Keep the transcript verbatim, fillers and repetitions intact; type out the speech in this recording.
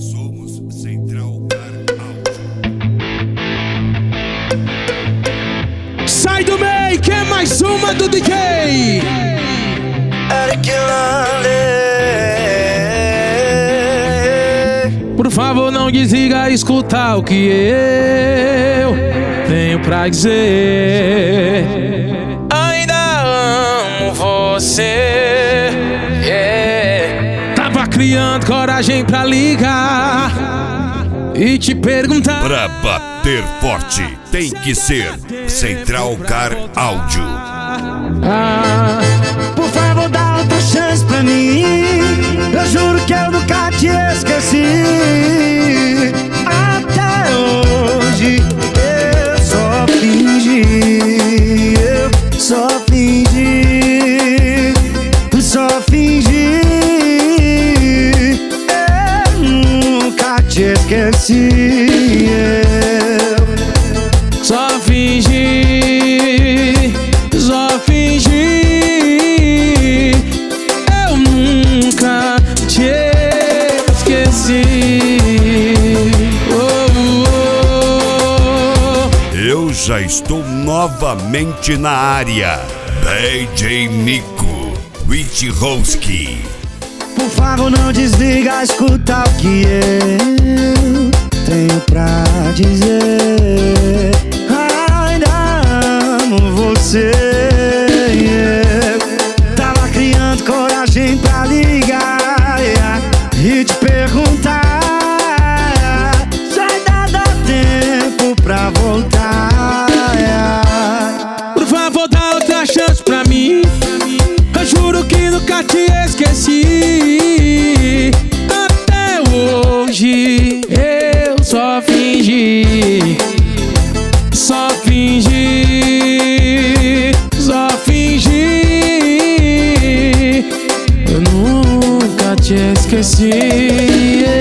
Somos Central Car Áudio. Sai do meio, que é mais uma do D J. Por favor, não desliga, escuta o que eu tenho pra dizer. Ainda amo você, yeah. Tava criando coragem pra ligar e te perguntar. Pra bater forte, tem que ser Central Car Áudio. Ah, por favor, dá outra chance pra mim. Eu juro que eu nunca te esqueci. Até hoje eu só fingi, eu só fingi, só fingi. Eu nunca te esqueci. Eu só fingi, só fingi. Eu nunca te esqueci. Oh, oh, oh. Eu já estou novamente na área. D J Nico Witchowski. Por favor, não desliga, escuta o que eu tenho pra dizer. Ainda amo você, yeah. Tava criando coragem pra ligar, yeah, e te perguntar se ainda dá tempo pra voltar, yeah. Por favor, dá outra chance pra mim. Eu juro que nunca te esqueci. Até hoje eu só fingi, só fingi, só fingi. Eu nunca te esqueci.